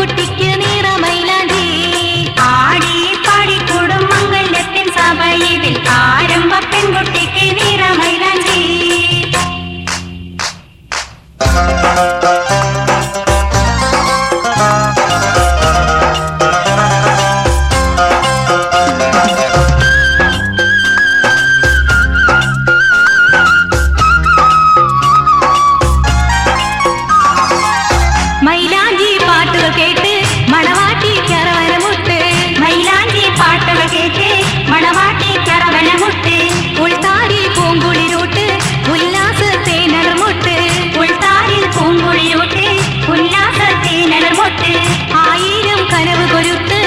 പെൺകുട്ടിക്ക് നിറമൈലാഞ്ചി ആടി പാടി കുടുംബങ്ങളിലെത്തിൻ സഭയിൽ ആരംഭ പെൺകുട്ടിക്ക് നിറമൈലാഞ്ചി മൈലാഞ്ചി പാട്ടുകൾ കേട്ട് മണവാട്ടി കരവനമുട്ട് മൈലാഞ്ചി പാട്ടുകൾ കേട്ട് മണവാട്ടി കരവനമുട്ട് ഉൾത്താരിൽ പൂങ്കുളിരൂട്ട് ഉല്ലാസത്തെ നലമുട്ട് ഉൾത്താരിൽ പൂങ്കുളിരൂട്ട് ഉല്ലാസത്തെ നലമുട്ട് ആയിരം കനവ് കൊരുത്ത്